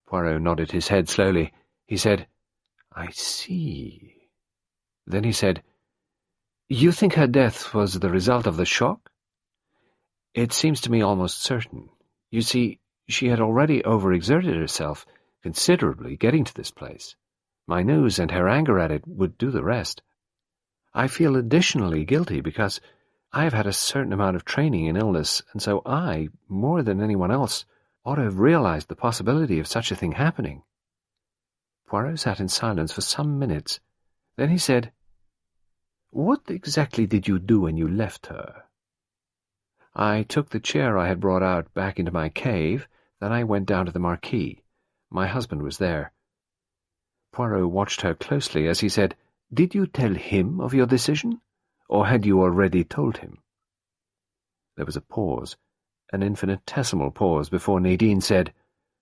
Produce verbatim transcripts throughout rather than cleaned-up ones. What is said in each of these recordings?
Poirot nodded his head slowly. He said, "I see." Then he said, "You think her death was the result of the shock?" "It seems to me almost certain. You see, she had already overexerted herself considerably getting to this place. My news and her anger at it would do the rest. I feel additionally guilty because I have had a certain amount of training in illness, and so I, more than anyone else, ought to have realized the possibility of such a thing happening." Poirot sat in silence for some minutes. Then he said, "What exactly did you do when you left her?" "I took the chair I had brought out back into my cave, then I went down to the marquee. My husband was there." Poirot watched her closely as he said, "Did you tell him of your decision, or had you already told him?" There was a pause, an infinitesimal pause, before Nadine said,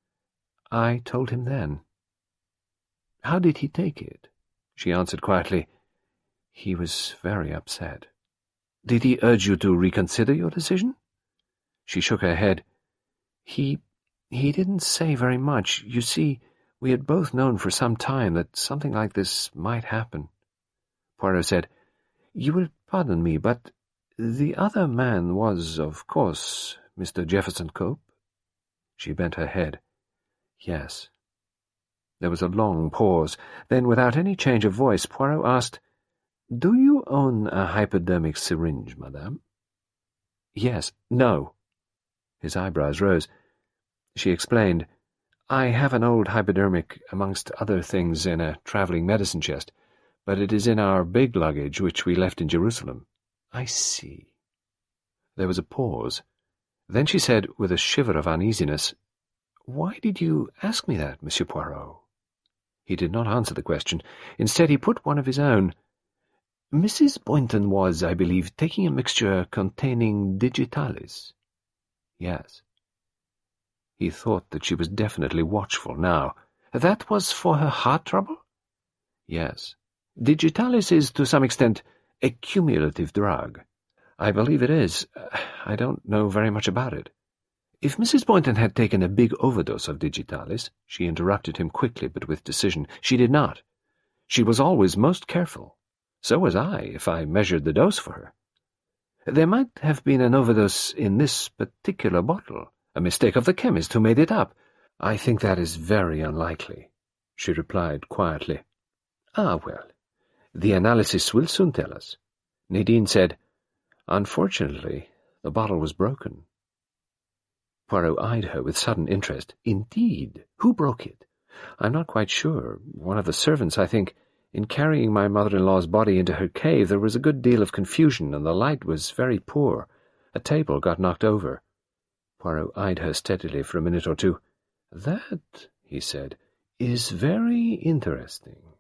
"I told him then." "How did he take it?" She answered quietly, "He was very upset." "Did he urge you to reconsider your decision?" She shook her head. He... he didn't say very much. You see, we had both known for some time that something like this might happen." Poirot said, "You will pardon me, but the other man was, of course, Mister Jefferson Cope?" She bent her head. "Yes." There was a long pause. Then, without any change of voice, Poirot asked, "Do you own a hypodermic syringe, madame?" "Yes. No." His eyebrows rose. She explained, "I have an old hypodermic, amongst other things, in a travelling medicine chest, but it is in our big luggage which we left in Jerusalem." "I see." There was a pause. Then she said, with a shiver of uneasiness, "Why did you ask me that, Monsieur Poirot?" He did not answer the question. Instead, he put one of his own. "Missus Boynton was, I believe, taking a mixture containing digitalis?" "Yes." He thought that she was definitely watchful now. "That was for her heart trouble?" "Yes." "Digitalis is, to some extent, a cumulative drug." "I believe it is. I don't know very much about it." "If Missus Boynton had taken a big overdose of digitalis," she interrupted him quickly but with decision, "she did not. She was always most careful. So was I, if I measured the dose for her. There might have been an overdose in this particular bottle, a mistake of the chemist who made it up." "I think that is very unlikely," she replied quietly. "Ah, well, the analysis will soon tell us." Nadine said, "Unfortunately, the bottle was broken." Poirot eyed her with sudden interest. "Indeed? Who broke it?" "I'm not quite sure. One of the servants, I think. In carrying my mother-in-law's body into her cave, there was a good deal of confusion, and the light was very poor. A table got knocked over." Poirot eyed her steadily for a minute or two. "That," he said, "is very interesting."